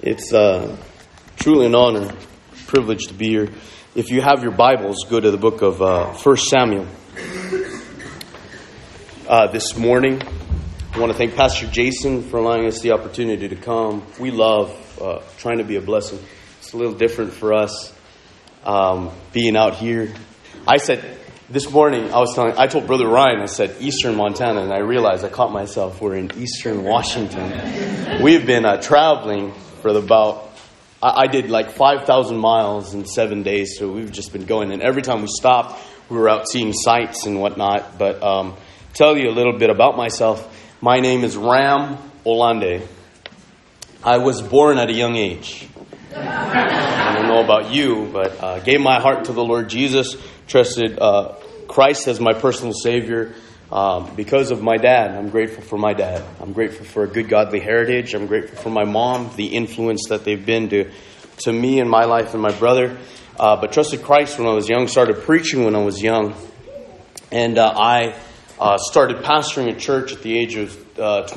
It's truly an honor, privilege to be here. If you have your Bibles, go to the book of 1 Samuel. This morning, I want to thank Pastor Jason for allowing us the opportunity to come. We love trying to be a blessing. It's a little different for us being out here. I said this morning, I told Brother Ryan, I said Eastern Montana, and I realized I caught myself. We're in Eastern Washington. We've been traveling for I did like 5,000 miles in 7 days, so we've just been going. And every time we stopped, we were out seeing sights and whatnot. But tell you a little bit about myself. My name is Ram Olande. I was born at a young age. I don't know about you, but gave my heart to the Lord Jesus, trusted Christ as my personal Savior because of my dad. I'm grateful for my dad. I'm grateful for a good godly heritage. I'm grateful for my mom, the influence that they've been to me in my life and my brother. But trusted Christ when I was young, started preaching when I was young. And I started pastoring a church at the age of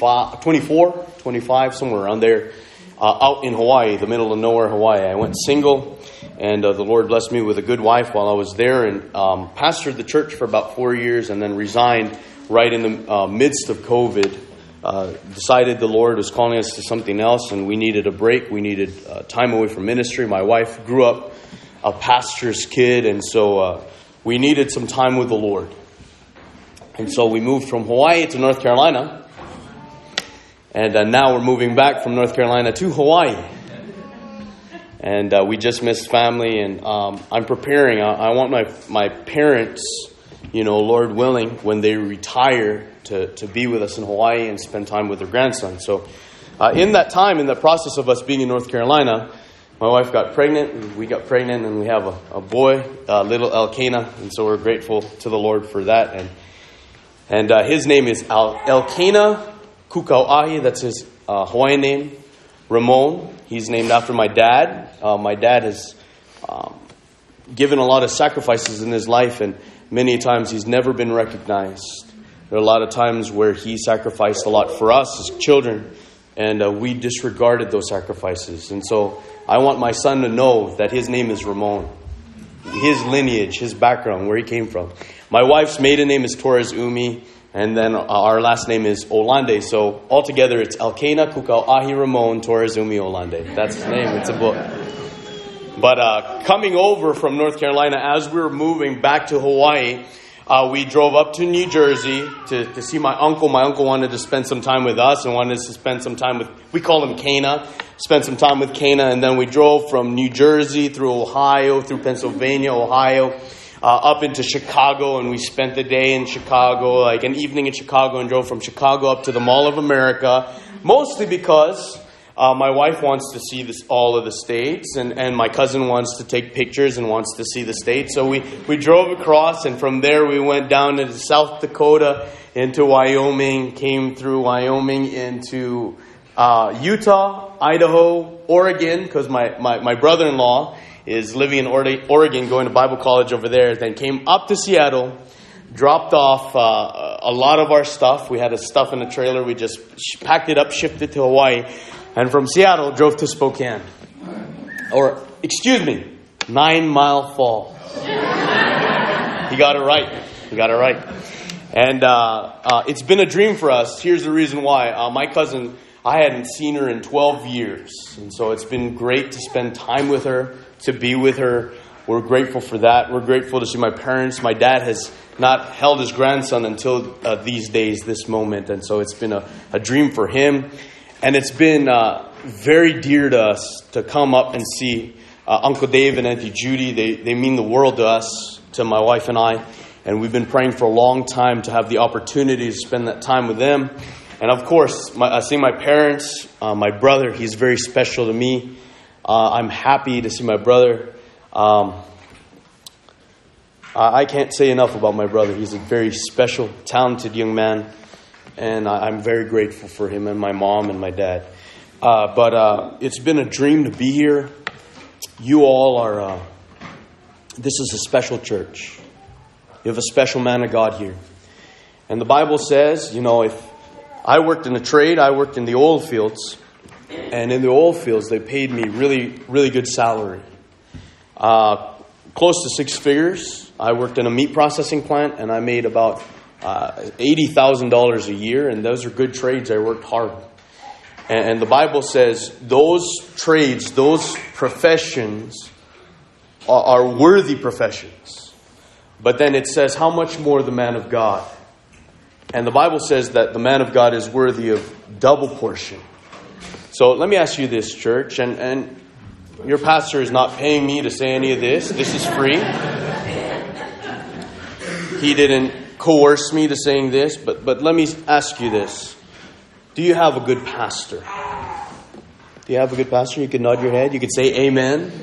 25, somewhere around there. Out in Hawaii, the middle of nowhere, Hawaii. I went single, and the Lord blessed me with a good wife while I was there, and pastored the church for about 4 years, and then resigned right in the midst of COVID. Decided the Lord was calling us to something else, and we needed a break. We needed time away from ministry. My wife grew up a pastor's kid, and so we needed some time with the Lord. And so we moved from Hawaii to North Carolina. And now we're moving back from North Carolina to Hawaii. And we just missed family. And I'm preparing. I want my parents, Lord willing, when they retire, to be with us in Hawaii and spend time with their grandson. So in that time, in the process of us being in North Carolina, my wife got pregnant. And we got pregnant, and we have a boy, little Elkanah. And so we're grateful to the Lord for that. And his name is Elkanah Kukauahi, that's his Hawaiian name. Ramon, he's named after my dad. My dad has given a lot of sacrifices in his life, and many times he's never been recognized. There are a lot of times where he sacrificed a lot for us as children, and we disregarded those sacrifices. And so I want my son to know that his name is Ramon. His lineage, his background, where he came from. My wife's maiden name is Torres Umi. And then our last name is Olande. So altogether it's Elkanah Kukauahi Ramon Torres Umi Olande. That's his name. It's a book. But coming over from North Carolina, as we were moving back to Hawaii, we drove up to New Jersey to see my uncle. My uncle wanted to spend some time with us and wanted us to spend some time with, we call him Cana, spend some time with Cana. And then we drove from New Jersey through Ohio, through Pennsylvania, Ohio, up into Chicago, and we spent the day in Chicago, like an evening in Chicago, and drove from Chicago up to the Mall of America, mostly because my wife wants to see all of the states, and my cousin wants to take pictures and wants to see the states. So we drove across, and from there we went down into South Dakota, into Wyoming, came through Wyoming into Utah, Idaho, Oregon, because my brother-in-law is living in Oregon, going to Bible college over there. Then came up to Seattle, dropped off a lot of our stuff. We had stuff in a trailer. We just packed it up, shipped it to Hawaii. And from Seattle, drove to Spokane. 9 Mile Fall. He got it right. And it's been a dream for us. Here's the reason why. My cousin, I hadn't seen her in 12 years. And so it's been great to spend time with her, to be with her. We're grateful for that. We're grateful to see my parents. My dad has not held his grandson until these days, this moment. And so it's been a dream for him. And it's been very dear to us to come up and see Uncle Dave and Auntie Judy. They mean the world to us, to my wife and I. And we've been praying for a long time to have the opportunity to spend that time with them. And of course, seeing my parents, my brother, he's very special to me. I'm happy to see my brother. I can't say enough about my brother. He's a very special, talented young man. And I'm very grateful for him and my mom and my dad. But it's been a dream to be here. You all are, this is a special church. You have a special man of God here. And the Bible says, if I worked in a trade, I worked in the oil fields. And in the oil fields, they paid me really, really good salary. Close to 6 figures. I worked in a meat processing plant, and I made about $80,000 a year. And those are good trades. I worked hard. And the Bible says those trades, those professions are worthy professions. But then it says, how much more the man of God? And the Bible says that the man of God is worthy of double portion. So let me ask you this, church, and your pastor is not paying me to say any of this. This is free. He didn't coerce me to saying this, but let me ask you this. Do you have a good pastor? Do you have a good pastor? You can nod your head. You could say amen.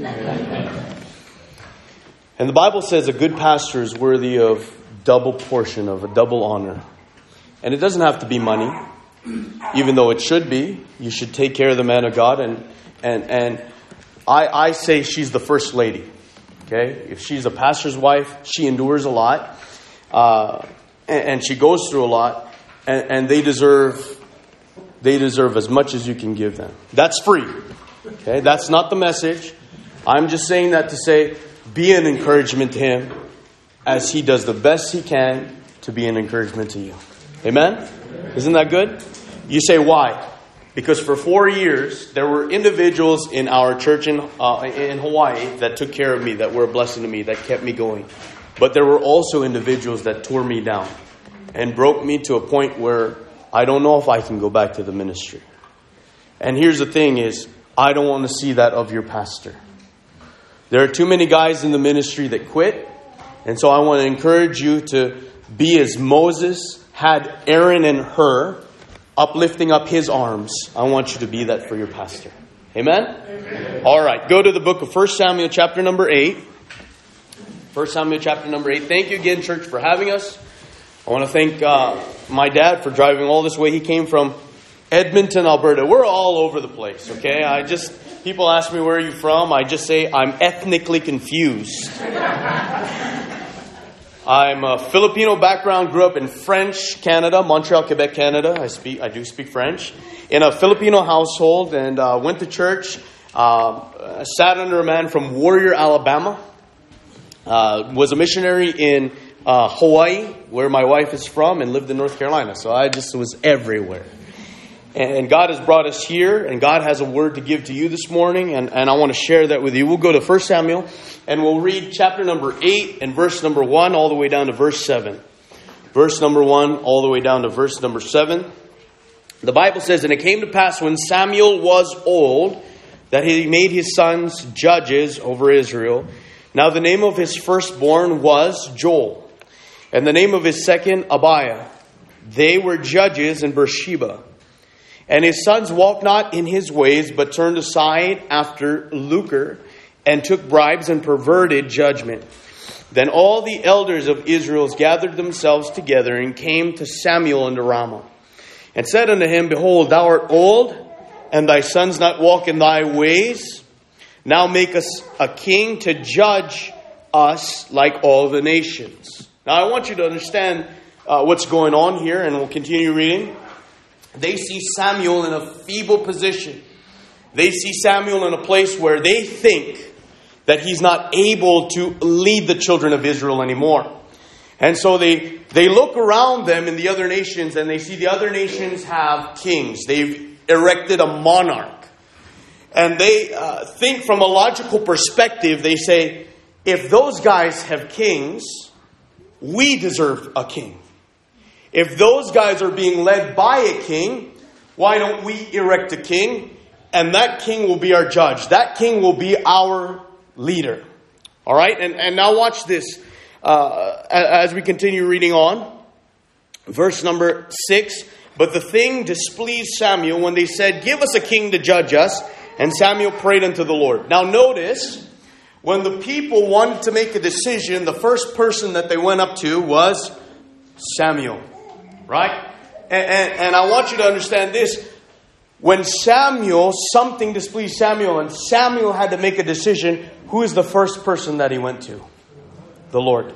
And the Bible says a good pastor is worthy of double portion, of a double honor. And it doesn't have to be money, even though it should be. You should take care of the man of God. And I say she's the first lady. Okay? If she's a pastor's wife, she endures a lot. And she goes through a lot. And they deserve as much as you can give them. That's free. Okay? That's not the message. I'm just saying that to say, be an encouragement to him as he does the best he can to be an encouragement to you. Amen? Isn't that good? You say, why? Because for 4 years, there were individuals in our church in Hawaii that took care of me, that were a blessing to me, that kept me going. But there were also individuals that tore me down and broke me to a point where I don't know if I can go back to the ministry. And here's the thing is, I don't want to see that of your pastor. There are too many guys in the ministry that quit. And so I want to encourage you to be as Moses had Aaron and Hur uplifting up his arms. I want you to be that for your pastor. Amen? Amen. All right. Go to the book of 1 Samuel chapter number 8. 1 Samuel chapter number 8. Thank you again, church, for having us. I want to thank my dad for driving all this way. He came from Edmonton, Alberta. We're all over the place, okay? People ask me, where are you from? I just say, I'm ethnically confused. I'm a Filipino background, grew up in French Canada, Montreal, Quebec, Canada. I do speak French. In a Filipino household, and went to church. Sat under a man from Warrior, Alabama. Was a missionary in Hawaii, where my wife is from, and lived in North Carolina. So I just was everywhere. And God has brought us here, and God has a word to give to you this morning, and I want to share that with you. We'll go to 1 Samuel, and we'll read chapter number 8 and verse number 1 all the way down to verse 7. Verse number 1 all the way down to verse number 7. The Bible says, and it came to pass when Samuel was old, that he made his sons judges over Israel. Now the name of his firstborn was Joel, and the name of his second Abiah. They were judges in Beersheba. And his sons walked not in his ways, but turned aside after lucre, and took bribes and perverted judgment. Then all the elders of Israel gathered themselves together, and came to Samuel unto Ramah, and said unto him, Behold, thou art old, and thy sons not walk in thy ways. Now make us a king to judge us like all the nations. Now I want you to understand what's going on here, and we'll continue reading. They see Samuel in a feeble position. They see Samuel in a place where they think that he's not able to lead the children of Israel anymore. And so they look around them in the other nations, and they see the other nations have kings. They've erected a monarch. And they think from a logical perspective, they say, if those guys have kings, we deserve a king. If those guys are being led by a king, why don't we erect a king? And that king will be our judge. That king will be our leader. All right? And now watch this as we continue reading on. Verse number 6. But the thing displeased Samuel when they said, Give us a king to judge us. And Samuel prayed unto the Lord. Now notice, when the people wanted to make a decision, the first person that they went up to was Samuel. Right? And I want you to understand this. When something displeased Samuel, and Samuel had to make a decision, who is the first person that he went to? The Lord.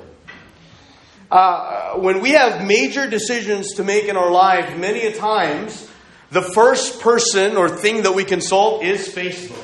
When we have major decisions to make in our life, many a times, the first person or thing that we consult is Facebook.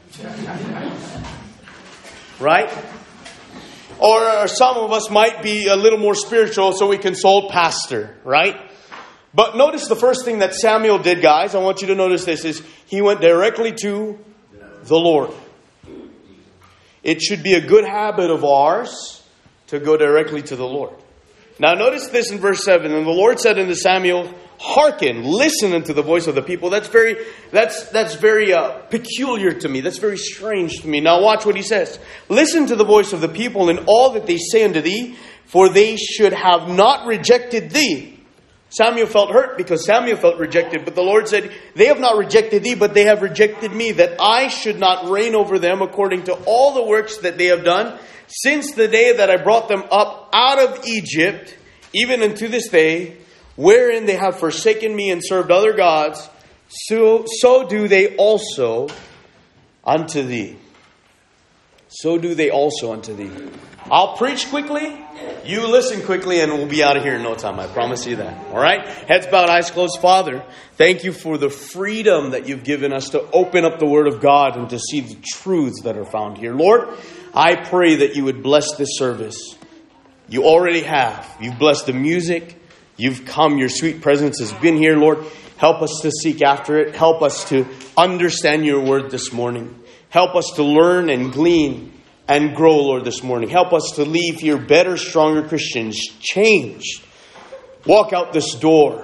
Right? Or some of us might be a little more spiritual, so we consult pastor, right? But notice the first thing that Samuel did, guys. I want you to notice this, is he went directly to the Lord. It should be a good habit of ours to go directly to the Lord. Now notice this in verse 7. And the Lord said unto Samuel, hearken, listen unto the voice of the people. That's very peculiar to me. That's very strange to me. Now watch what he says. Listen to the voice of the people in all that they say unto thee, for they should have not rejected thee. Samuel felt hurt because Samuel felt rejected. But the Lord said, they have not rejected thee, but they have rejected me, that I should not reign over them according to all the works that they have done, since the day that I brought them up out of Egypt, even unto this day, wherein they have forsaken me and served other gods, so do they also unto thee. So do they also unto thee. I'll preach quickly, you listen quickly, and we'll be out of here in no time. I promise you that. All right? Heads bowed, eyes closed. Father, thank you for the freedom that you've given us to open up the Word of God and to see the truths that are found here. Lord, I pray that you would bless this service. You already have. You've blessed the music. You've come. Your sweet presence has been here, Lord. Help us to seek after it. Help us to understand your word this morning. Help us to learn and glean and grow, Lord, this morning. Help us to leave here better, stronger Christians, changed. Walk out this door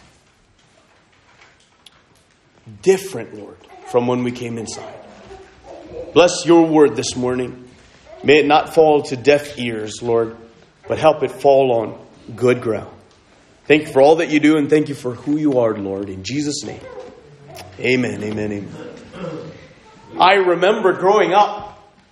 different, Lord, from when we came inside. Bless your word this morning. May it not fall to deaf ears, Lord, but help it fall on good ground. Thank you for all that you do, and thank you for who you are, Lord. In Jesus' name, amen, amen, amen. I remember growing up,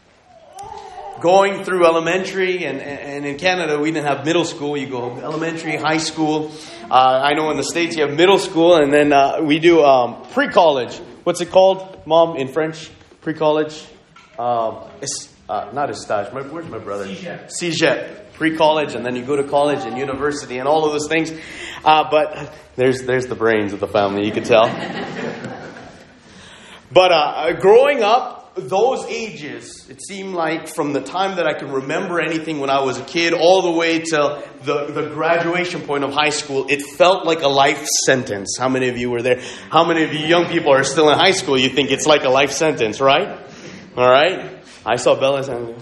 going through elementary, and in Canada we didn't have middle school. You go elementary, high school. I know in the States you have middle school, and then we do pre-college. What's it called, Mom, in French? Pre-college? Not Estage. Where's my brother? Cégep. Pre-college, and then you go to college and university and all of those things. But there's the brains of the family, you can tell. But growing up, those ages, it seemed like from the time that I can remember anything when I was a kid all the way to the graduation point of high school, it felt like a life sentence. How many of you were there? How many of you young people are still in high school? You think it's like a life sentence, right? All right? I saw Bella saying,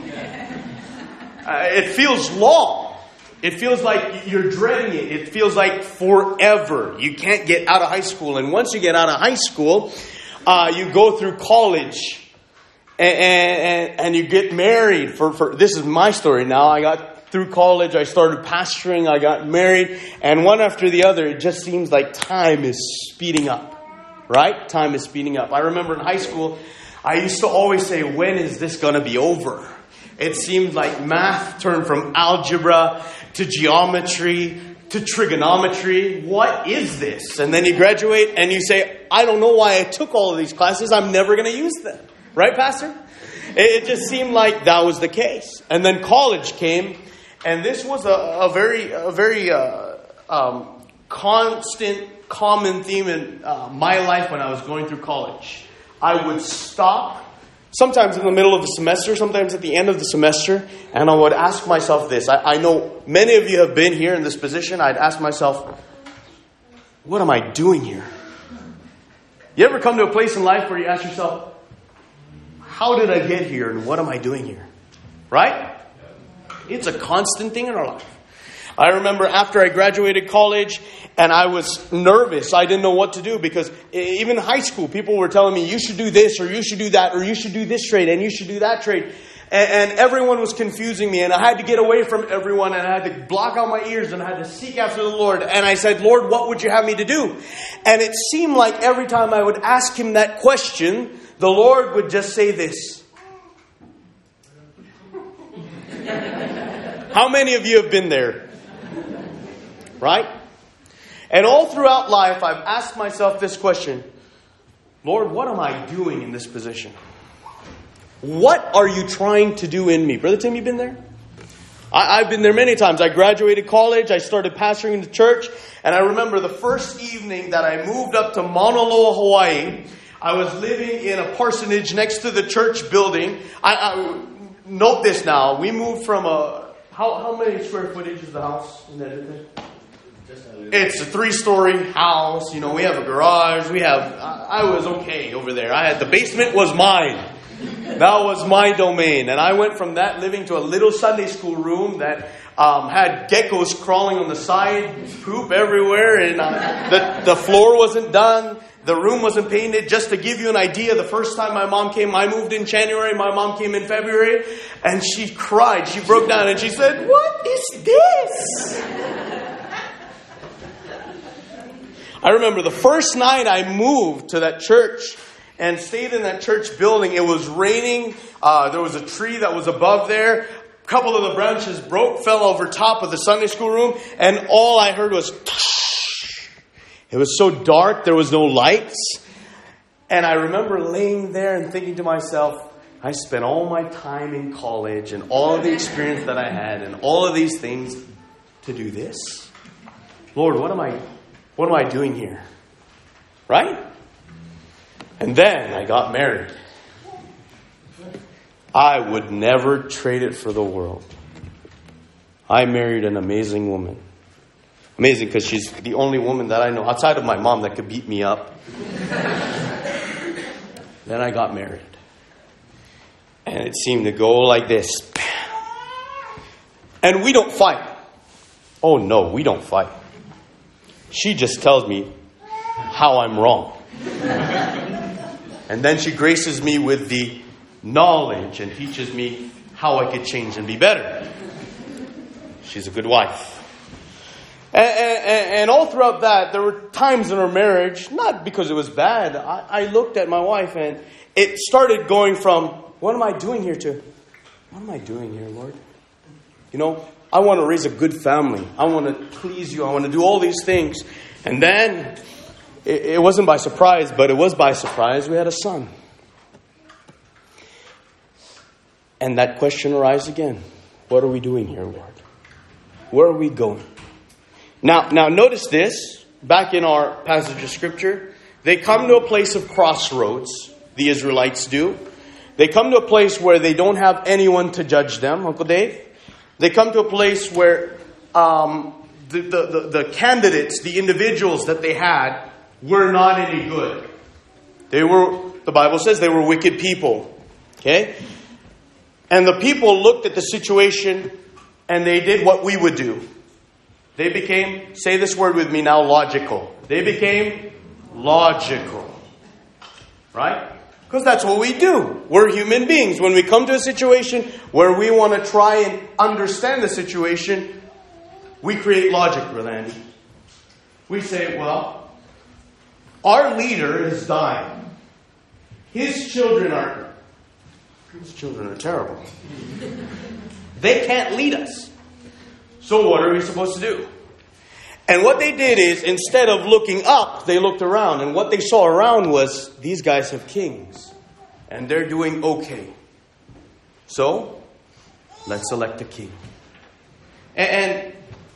it feels long. It feels like you're dreading it. It feels like forever. You can't get out of high school. And once you get out of high school, you go through college and you get married. For this is my story now. I got through college. I started pastoring. I got married. And one after the other, it just seems like time is speeding up. Right? Time is speeding up. I remember in high school, I used to always say, when is this going to be over? It seemed like math turned from algebra to geometry to trigonometry. What is this? And then you graduate and you say, I don't know why I took all of these classes. I'm never going to use them. Right, Pastor? It just seemed like that was the case. And then college came, and this was a very constant, common theme in my life when I was going through college. I would stop. Sometimes in the middle of the semester, sometimes at the end of the semester, and I would ask myself this. I know many of you have been here in this position. I'd ask myself, what am I doing here? You ever come to a place in life where you ask yourself, how did I get here and what am I doing here? Right? It's a constant thing in our life. I remember after I graduated college and I was nervous. I didn't know what to do because even in high school, people were telling me, you should do this or you should do that or you should do this trade and you should do that trade. And everyone was confusing me and I had to get away from everyone and I had to block out my ears and I had to seek after the Lord. And I said, Lord, what would you have me to do? And it seemed like every time I would ask him that question, the Lord would just say this. How many of you have been there? Right? And all throughout life, I've asked myself this question. Lord, what am I doing in this position? What are you trying to do in me? Brother Tim, you been there? I've been there many times. I graduated college. I started pastoring in the church. And I remember the first evening that I moved up to Mauna Loa, Hawaii. I was living in a parsonage next to the church building. I note this now. We moved from how many square footage is the house and everything? It's a 3-story house. You know, we have a garage. I was okay over there. The basement was mine. That was my domain. And I went from that living to a little Sunday school room that had geckos crawling on the side, poop everywhere, and the floor wasn't done. The room wasn't painted. Just to give you an idea, the first time my mom came, I moved in January, my mom came in February, and she cried. She broke down and she said, "What is this?" I remember the first night I moved to that church and stayed in that church building. It was raining. There was a tree that was above there. A couple of the branches fell over top of the Sunday school room, and all I heard was it was so dark, there was no lights. And I remember laying there and thinking to myself, I spent all my time in college and all of the experience that I had and all of these things to do this. Lord, what am I doing here? Right? And then I got married. I would never trade it for the world. I married an amazing woman. Amazing because she's the only woman that I know outside of my mom that could beat me up. Then I got married. And it seemed to go like this. And we don't fight. Oh no, we don't fight. She just tells me how I'm wrong. And then she graces me with the knowledge and teaches me how I could change and be better. She's a good wife. And all throughout that, there were times in our marriage, not because it was bad. I looked at my wife and it started going from, what am I doing here, to, what am I doing here, Lord? You know, I want to raise a good family. I want to please you. I want to do all these things. And then, it wasn't by surprise, but it was by surprise. We had a son. And that question arises again. What are we doing here, Lord? Where are we going? Now notice this. Back in our passage of Scripture, they come to a place of crossroads. The Israelites do. They come to a place where they don't have anyone to judge them, Uncle Dave. They come to a place where the candidates, the individuals that they had, were not any good. The Bible says they were wicked people. Okay? And the people looked at the situation and they did what we would do. They became, say this word with me now, logical. They became logical. Right? Because that's what we do. We're human beings. When we come to a situation where we want to try and understand the situation, we create logic, Brother Andy. We say, well, our leader is dying. His children are terrible. They can't lead us. So what are we supposed to do? And what they did is, instead of looking up, they looked around. And what they saw around was, these guys have kings. And they're doing okay. So, let's elect a king. And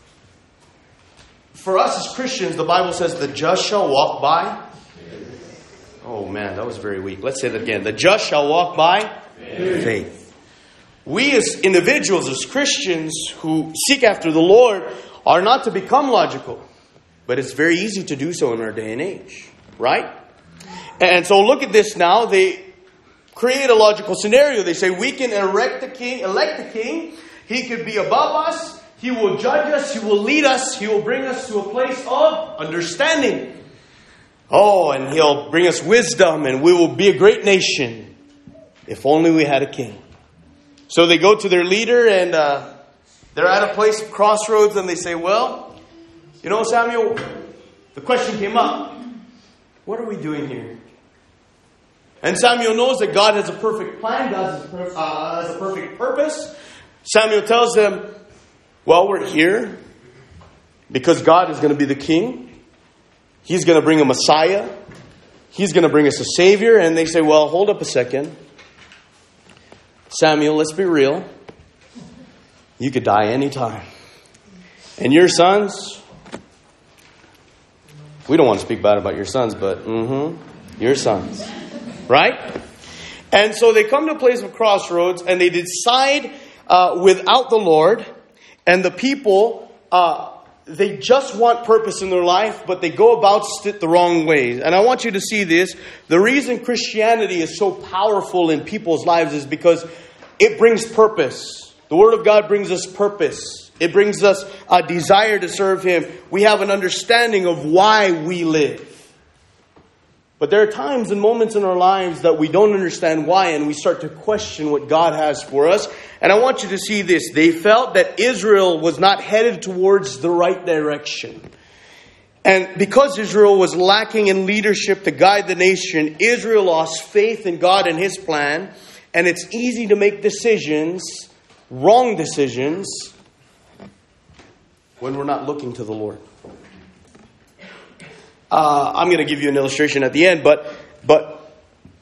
for us as Christians, the Bible says, the just shall walk by. Oh man, that was very weak. Let's say that again. The just shall walk by faith. We as individuals, as Christians who seek after the Lord, are not to become logical. But it's very easy to do so in our day and age. Right? And so look at this now. They create a logical scenario. They say, we can elect the king. He could be above us. He will judge us. He will lead us. He will bring us to a place of understanding. Oh, and he'll bring us wisdom and we will be a great nation. If only we had a king. So they go to their leader and they're at a place of crossroads and they say, well, you know, Samuel, the question came up. What are we doing here? And Samuel knows that God has a perfect plan. God has a perfect purpose. Samuel tells them, well, we're here because God is going to be the king. He's going to bring a Messiah. He's going to bring us a Savior. And they say, well, hold up a second. Samuel, let's be real. you could die anytime. And your sons, we don't want to speak bad about your sons, but your sons. Right? And so they come to a place of crossroads and they decide without the Lord, and the people, they just want purpose in their life, but they go about it the wrong way. And I want you to see this. The reason Christianity is so powerful in people's lives is because it brings purpose. The Word of God brings us purpose. It brings us a desire to serve Him. We have an understanding of why we live. But there are times and moments in our lives that we don't understand why, and we start to question what God has for us. And I want you to see this. They felt that Israel was not headed towards the right direction. And because Israel was lacking in leadership to guide the nation, Israel lost faith in God and His plan. And it's easy to make decisions, wrong decisions, when we're not looking to the Lord. I'm going to give you an illustration at the end, but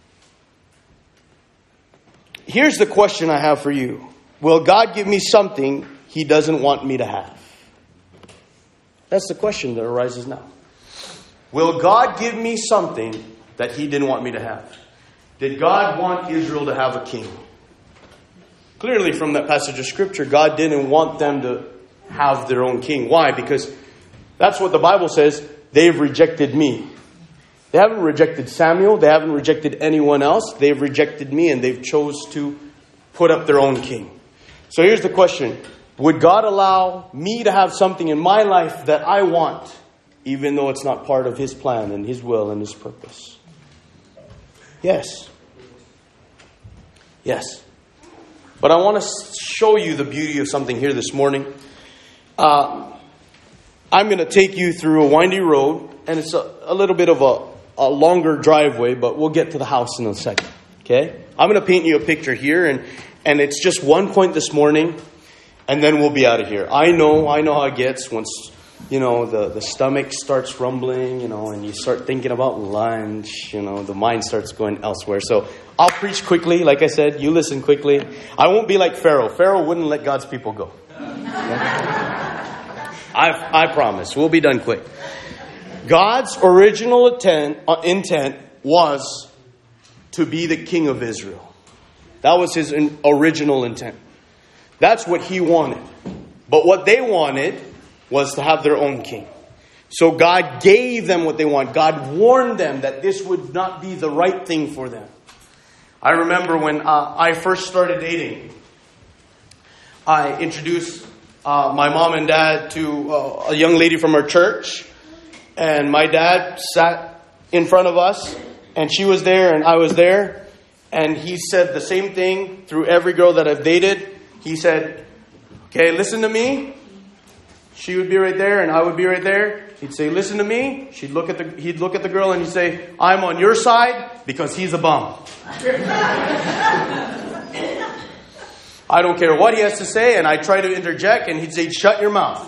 here's the question I have for you. Will God give me something He doesn't want me to have? That's the question that arises now. Will God give me something that He didn't want me to have? Did God want Israel to have a king? Clearly from that passage of Scripture, God didn't want them to have their own king. Why? Because that's what the Bible says. They've rejected me. They haven't rejected Samuel. They haven't rejected anyone else. They've rejected me, and they've chose to put up their own king. So here's the question. Would God allow me to have something in my life that I want, even though it's not part of His plan and His will and His purpose? Yes. Yes. But I want to show you the beauty of something here this morning. I'm going to take you through a windy road, and it's a little bit of a longer driveway, but we'll get to the house in a second. Okay? I'm going to paint you a picture here, and it's just one point this morning, and then we'll be out of here. I know how it gets once, the stomach starts rumbling, and you start thinking about lunch, the mind starts going elsewhere. So I'll preach quickly. Like I said, you listen quickly. I won't be like Pharaoh. Pharaoh wouldn't let God's people go. Okay? I promise. We'll be done quick. God's original intent was to be the king of Israel. That was His original intent. That's what He wanted. But what they wanted was to have their own king. So God gave them what they want. God warned them that this would not be the right thing for them. I remember when I first started dating, I introduced my mom and dad to a young lady from our church. And my dad sat in front of us, and she was there and I was there. And he said the same thing through every girl that I've dated. He said, okay, listen to me. She would be right there and I would be right there. He'd say, listen to me. He'd look at the girl and he'd say, I'm on your side because he's a bum. I don't care what he has to say, and I try to interject, and he'd say, shut your mouth.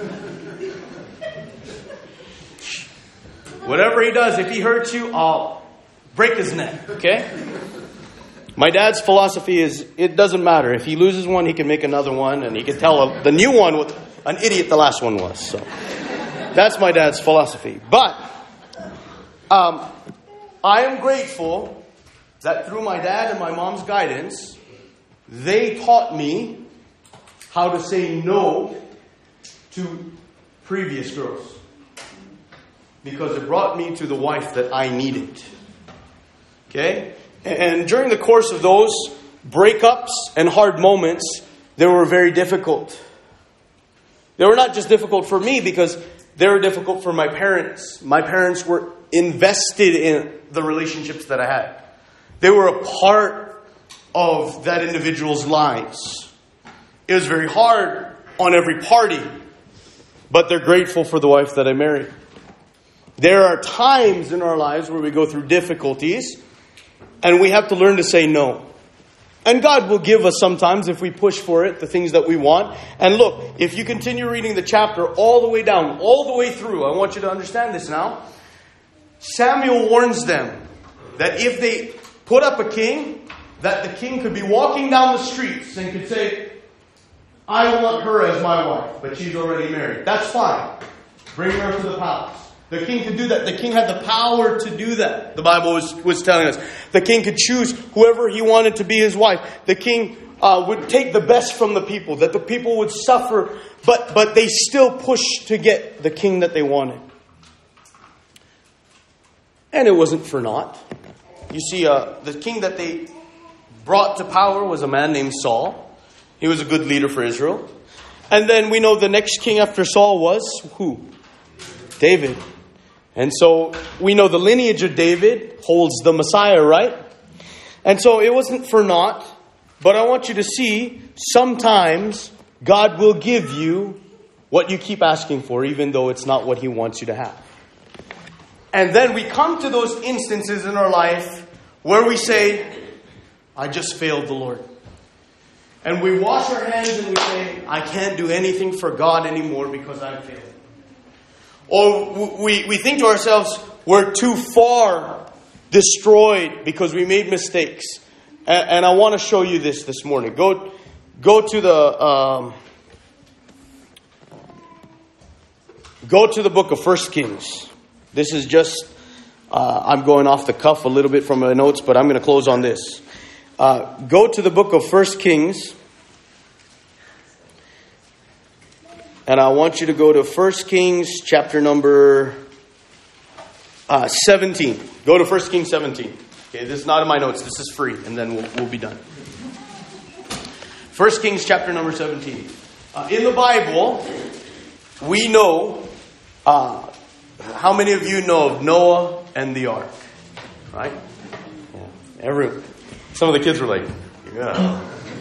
Whatever he does, if he hurts you, I'll break his neck, okay? My dad's philosophy is, it doesn't matter. If he loses one, he can make another one, and he can tell the new one what an idiot the last one was. So that's my dad's philosophy. But I am grateful that through my dad and my mom's guidance, they taught me how to say no to previous girls. Because it brought me to the wife that I needed. Okay? And during the course of those breakups and hard moments, they were very difficult. They were not just difficult for me because they were difficult for my parents. My parents were invested in the relationships that I had. They were a part of that individual's lives. It was very hard on every party, but they're grateful for the wife that I married. There are times in our lives where we go through difficulties, and we have to learn to say no. And God will give us sometimes, if we push for it, the things that we want. And look, if you continue reading the chapter all the way down, all the way through, I want you to understand this now. Samuel warns them that if they put up a king, that the king could be walking down the streets and could say, I want her as my wife, but she's already married. That's fine. Bring her to the palace. The king could do that. The king had the power to do that. The Bible was telling us. The king could choose whoever he wanted to be his wife. The king would take the best from the people. That the people would suffer, but they still pushed to get the king that they wanted. And it wasn't for naught. You see, the king that they brought to power was a man named Saul. He was a good leader for Israel. And then we know the next king after Saul was who? David. And so we know the lineage of David holds the Messiah, right? And so it wasn't for naught. But I want you to see, sometimes God will give you what you keep asking for, even though it's not what He wants you to have. And then we come to those instances in our life where we say, I just failed the Lord. And we wash our hands and we say, I can't do anything for God anymore because I failed. Or we think to ourselves, we're too far destroyed because we made mistakes. And I want to show you this morning. Go to the book of 1 Kings. This is just, I'm going off the cuff a little bit from my notes, but I'm going to close on this. Go to the book of 1 Kings. And I want you to go to 1 Kings chapter number 17. Go to 1 Kings 17. Okay, this is not in my notes. This is free. And then we'll be done. 1 Kings chapter number 17. In the Bible, we know, how many of you know of Noah and the ark? Right? Yeah. Some of the kids were like, yeah.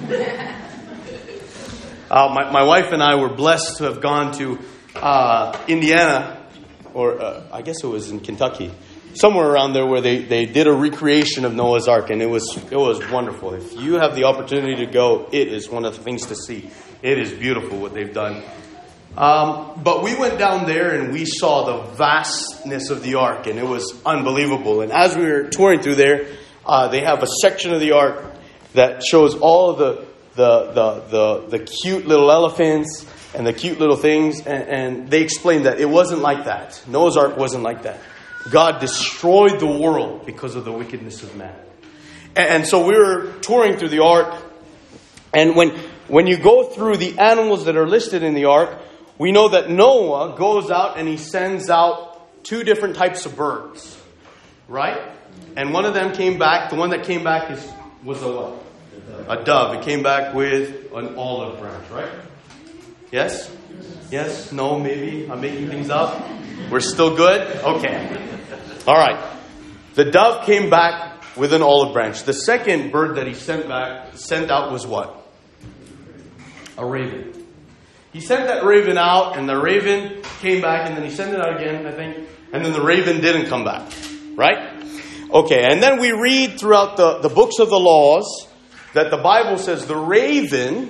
My wife and I were blessed to have gone to Indiana, or I guess it was in Kentucky, somewhere around there where they did a recreation of Noah's Ark, and it was wonderful. If you have the opportunity to go, it is one of the things to see. It is beautiful what they've done. But we went down there and we saw the vastness of the Ark, and it was unbelievable. And as we were touring through there, they have a section of the Ark that shows all of the cute little elephants and the cute little things. And they explained that it wasn't like that. Noah's Ark wasn't like that. God destroyed the world because of the wickedness of man. And so we were touring through the Ark. And when you go through the animals that are listed in the Ark, we know that Noah goes out and he sends out 2 different types of birds. Right? And one of them came back. The one that came back was a what? A dove. It came back with an olive branch, right? Yes? Yes? No? Maybe? I'm making things up? We're still good? Okay. All right. The dove came back with an olive branch. The second bird that he sent out was what? A raven. He sent that raven out, and the raven came back, and then he sent it out again, I think, and then the raven didn't come back. Right? Okay, and then we read throughout the books of the laws that the Bible says the raven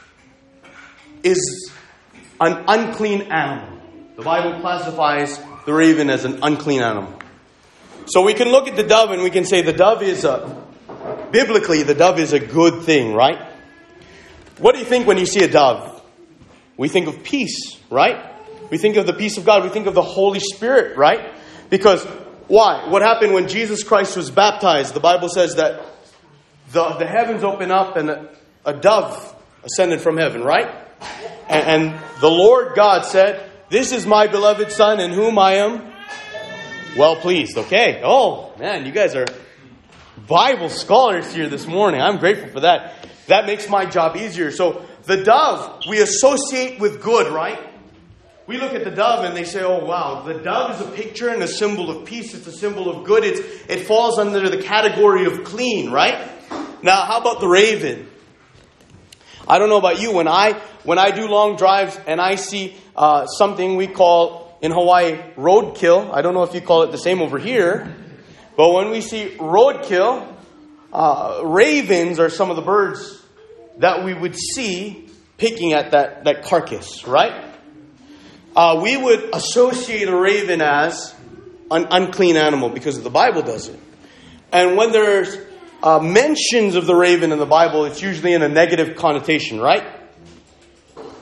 is an unclean animal. The Bible classifies the raven as an unclean animal. So we can look at the dove and we can say the dove is biblically, the dove is a good thing, right? What do you think when you see a dove? We think of peace, right? We think of the peace of God. We think of the Holy Spirit, right? Because why? What happened when Jesus Christ was baptized? The Bible says that the heavens opened up and a dove ascended from heaven, right? And the Lord God said, "This is my beloved Son in whom I am well pleased." Okay. Oh, man, you guys are Bible scholars here this morning. I'm grateful for that. That makes my job easier. So the dove we associate with good, right? We look at the dove and they say, oh, wow, the dove is a picture and a symbol of peace. It's a symbol of good. It falls under the category of clean, right? Now, how about the raven? I don't know about you. When I do long drives and I see something we call in Hawaii roadkill. I don't know if you call it the same over here. But when we see roadkill, ravens are some of the birds that we would see picking at that carcass, right? We would associate a raven as an unclean animal because the Bible does it. And when there's mentions of the raven in the Bible, it's usually in a negative connotation, right?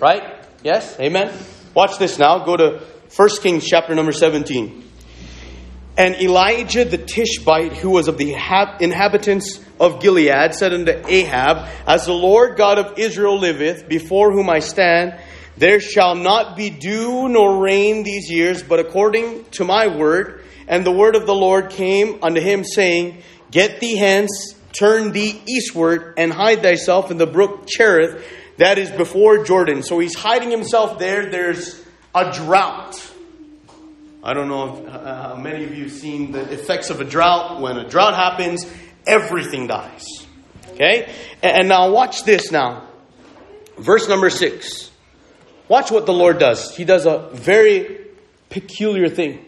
Right? Yes? Amen? Watch this now. Go to 1 Kings chapter number 17. And Elijah the Tishbite, who was of the inhabitants of Gilead, said unto Ahab, As the Lord God of Israel liveth, before whom I stand, there shall not be dew nor rain these years, but according to my word. And the word of the Lord came unto him, saying, Get thee hence, turn thee eastward, and hide thyself in the brook Cherith, that is before Jordan. So he's hiding himself there. There's a drought. I don't know if how many of you have seen the effects of a drought. When a drought happens, everything dies. Okay? And now watch this now. Verse number 6. Watch what the Lord does. He does a very peculiar thing.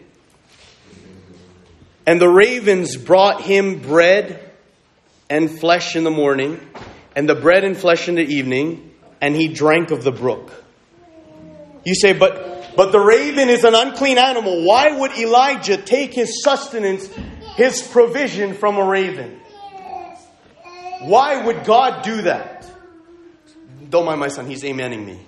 And the ravens brought him bread and flesh in the morning, and the bread and flesh in the evening, and he drank of the brook. You say, but the raven is an unclean animal. Why would Elijah take his sustenance, his provision from a raven? Why would God do that? Don't mind my son, he's amening me.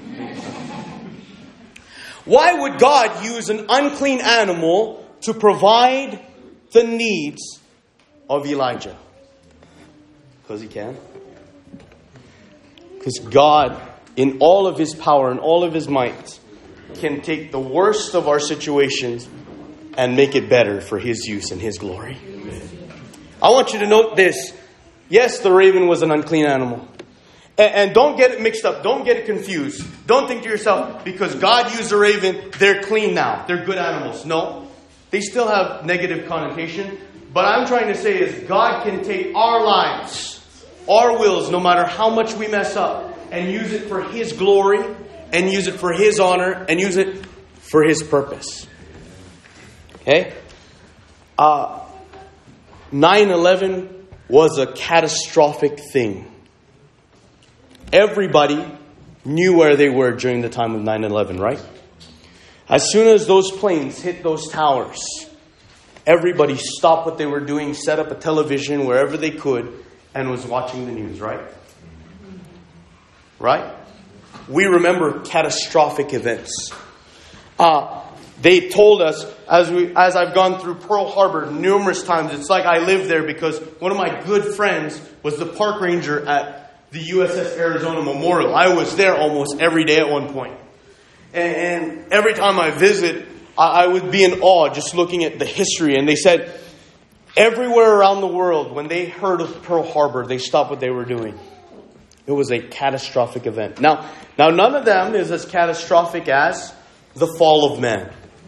Why would God use an unclean animal to provide the needs of Elijah? Because he can. Because God, in all of his power and all of his might, can take the worst of our situations and make it better for his use and his glory. I want you to note this. Yes, the raven was an unclean animal. And don't get it mixed up. Don't get it confused. Don't think to yourself, because God used a raven, they're clean now. They're good animals. No. They still have negative connotation. But I'm trying to say is God can take our lives, our wills, no matter how much we mess up, and use it for his glory, and use it for his honor, and use it for his purpose. Okay? 9/11 was a catastrophic thing. Everybody knew where they were during the time of 9/11, right? As soon as those planes hit those towers, everybody stopped what they were doing, set up a television wherever they could, and was watching the news, right? Right? We remember catastrophic events. They told us, as I've gone through Pearl Harbor numerous times, it's like I lived there because one of my good friends was the park ranger at the USS Arizona Memorial. I was there almost every day at one point. And every time I visit, I would be in awe just looking at the history. And they said everywhere around the world, when they heard of Pearl Harbor, they stopped what they were doing. It was a catastrophic event. Now none of them is as catastrophic as the fall of man.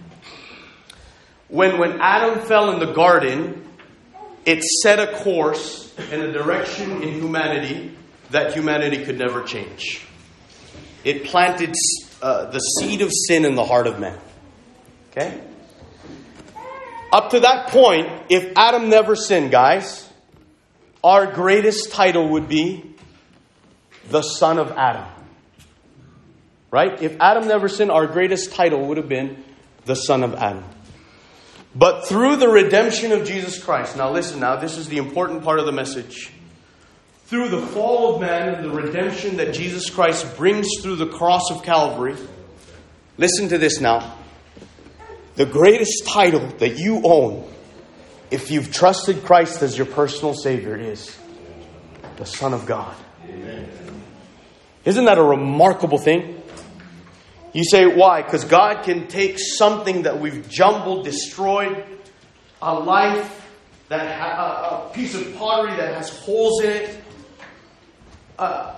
When Adam fell in the garden, it set a course and a direction in humanity that humanity could never change. It planted the seed of sin in the heart of man. Okay? Up to that point, if Adam never sinned, guys, our greatest title would be the son of Adam. Right? If Adam never sinned, our greatest title would have been the son of Adam. But through the redemption of Jesus Christ, now listen now, this is the important part of the message. Through the fall of man and the redemption that Jesus Christ brings through the cross of Calvary, listen to this now. The greatest title that you own, if you've trusted Christ as your personal Savior, is the Son of God. Amen. Isn't that a remarkable thing? You say, why? Because God can take something that we've jumbled, destroyed, a life, a piece of pottery that has holes in it, a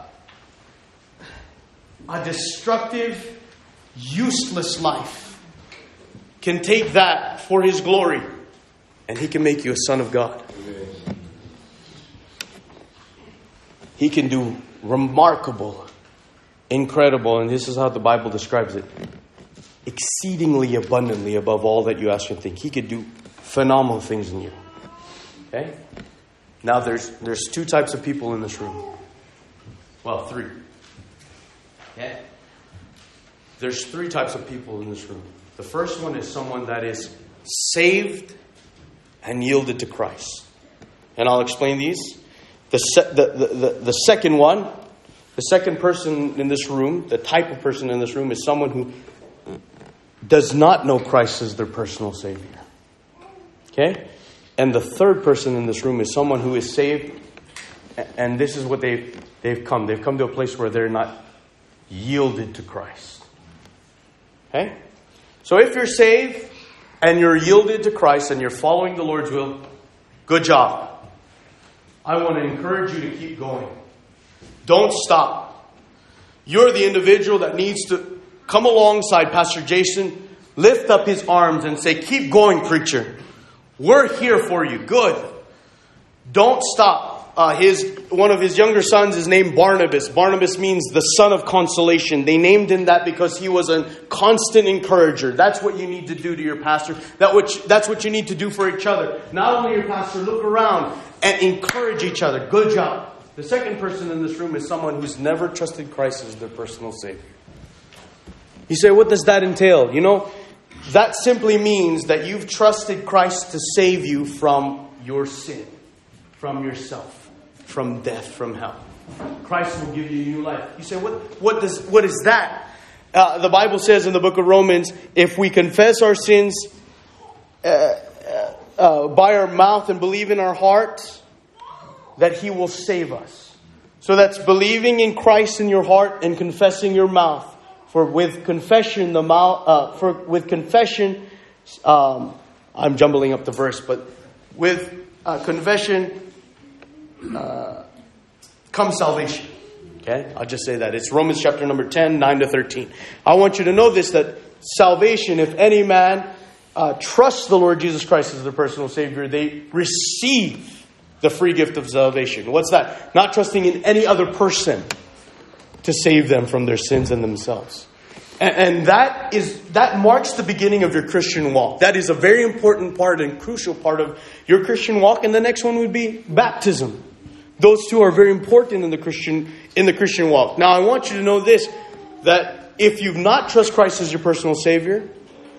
destructive, useless life, can take that for His glory, and He can make you a son of God. He can do remarkable, incredible, and this is how the Bible describes it, exceedingly abundantly above all that you ask or think. He could do phenomenal things in you. Okay? Now there's two types of people in this room. Well, three. Okay? There's three types of people in this room. The first one is someone that is saved and yielded to Christ. And I'll explain these. The second one The second person in this room, the type of person in this room, is someone who does not know Christ as their personal Savior. Okay? And the third person in this room is someone who is saved, and this is what they've come. They've come to a place where they're not yielded to Christ. Okay? So if you're saved and you're yielded to Christ and you're following the Lord's will, good job. I want to encourage you to keep going. Don't stop. You're the individual that needs to come alongside Pastor Jason, lift up his arms and say, keep going, preacher. We're here for you. Good. Don't stop. One of his younger sons is named Barnabas. Barnabas means the son of consolation. They named him that because he was a constant encourager. That's what you need to do to your pastor. That's what you need to do for each other. Not only your pastor, look around and encourage each other. Good job. The second person in this room is someone who's never trusted Christ as their personal Savior. You say, what does that entail? You know, that simply means that you've trusted Christ to save you from your sin, from yourself, from death, from hell. Christ will give you new life. You say, what is that? The Bible says in the book of Romans, if we confess our sins by our mouth and believe in our heart, that He will save us. So that's believing in Christ in your heart and confessing your mouth. For with confession, I'm jumbling up the verse, but with confession comes salvation. Okay, I'll just say that. It's Romans chapter number 10, 9 to 13. I want you to know this, that salvation, if any man trusts the Lord Jesus Christ as their personal Savior, they receive the free gift of salvation. What's that? Not trusting in any other person to save them from their sins and themselves. And that marks the beginning of your Christian walk. That is a very important part and crucial part of your Christian walk. And the next one would be baptism. Those two are very important in the Christian walk. Now I want you to know this, that if you've not trusted Christ as your personal Savior,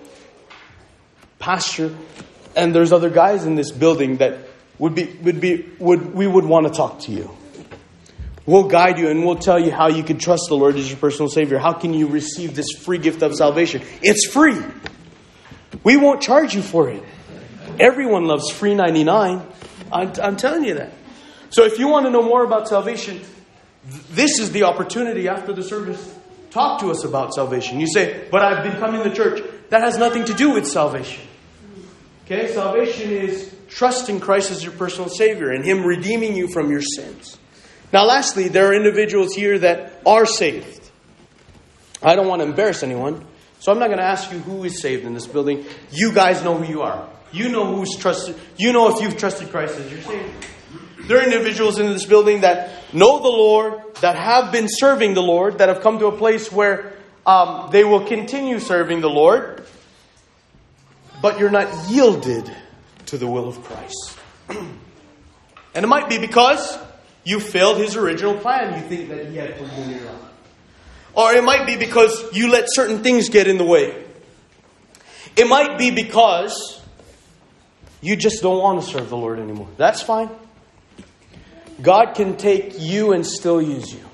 pastor, and there's other guys in this building that we would want to talk to you. We'll guide you and we'll tell you how you can trust the Lord as your personal Savior. How can you receive this free gift of salvation? It's free. We won't charge you for it. Everyone loves free 99. I'm telling you that. So if you want to know more about salvation, this is the opportunity after the service. Talk to us about salvation. You say, but I've been coming to church. That has nothing to do with salvation. Okay, salvation is trusting Christ as your personal Savior and Him redeeming you from your sins. Now lastly, there are individuals here that are saved. I don't want to embarrass anyone, so I'm not going to ask you who is saved in this building. You guys know who you are. You know who's trusted. You know if you've trusted Christ as your Savior. There are individuals in this building that know the Lord, that have been serving the Lord, that have come to a place where they will continue serving the Lord, but you're not yielded to the will of Christ. And it might be because you failed His original plan you think that He had for you in your life. Or it might be because you let certain things get in the way. It might be because you just don't want to serve the Lord anymore. That's fine. God can take you and still use you.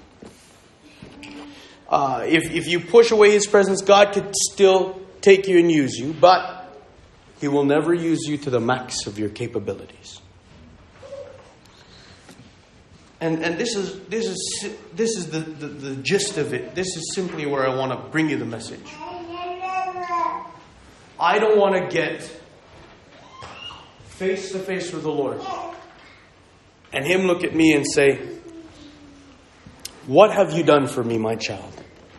If you push away His presence, God could still take you and use you, but He will never use you to the max of your capabilities. And this is the gist of it. This is simply where I want to bring you the message. I don't want to get face to face with the Lord and Him look at me and say, "What have you done for me, my child?"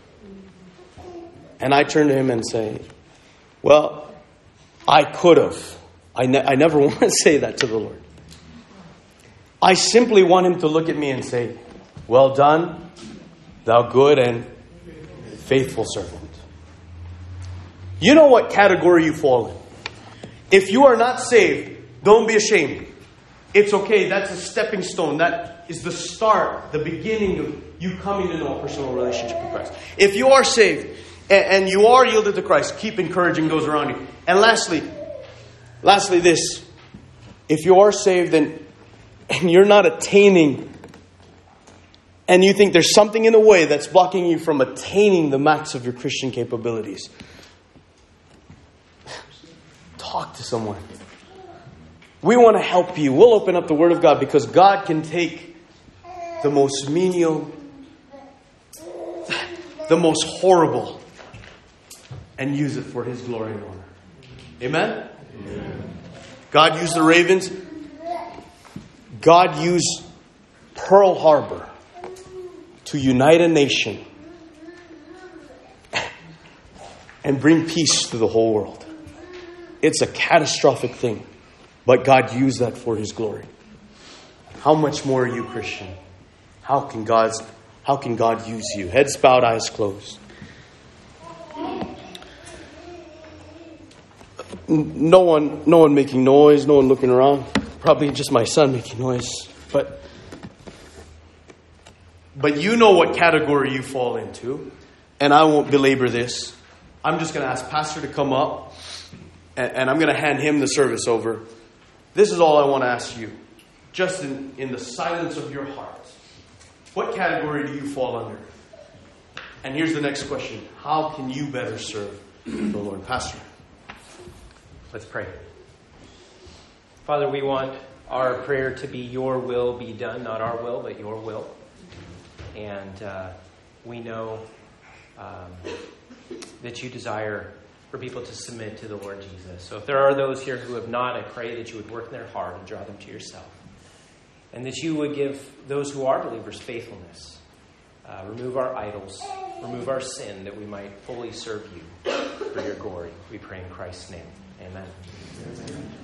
And I turn to Him and say, "Well, I could have." I never want to say that to the Lord. I simply want Him to look at me and say, "Well done, thou good and faithful servant." You know what category you fall in. If you are not saved, don't be ashamed. It's okay. That's a stepping stone. That is the start, the beginning of you coming to know a personal relationship with Christ. If you are saved and you are yielded to Christ, keep encouraging those around you. And lastly this. If you are saved and you're not attaining and you think there's something in the way that's blocking you from attaining the max of your Christian capabilities, talk to someone. We want to help you. We'll open up the Word of God, because God can take the most menial, the most horrible, and use it for His glory and honor. Amen? Amen. God used the ravens. God used Pearl Harbor to unite a nation and bring peace to the whole world. It's a catastrophic thing, but God used that for His glory. How much more are you, Christian? How can God use you? Heads bowed, eyes closed. No one making noise, no one looking around. Probably just my son making noise. But you know what category you fall into. And I won't belabor this. I'm just going to ask Pastor to come up. And I'm going to hand him the service over. This is all I want to ask you. Just in the silence of your heart. What category do you fall under? And here's the next question. How can you better serve the Lord? Pastor. Let's pray. Father, we want our prayer to be your will be done, not our will, but your will. And we know that you desire for people to submit to the Lord Jesus. So if there are those here who have not, I pray that you would work in their heart and draw them to yourself. And that you would give those who are believers faithfulness. Remove our idols. Remove our sin, that we might fully serve you for your glory. We pray in Christ's name. Amen.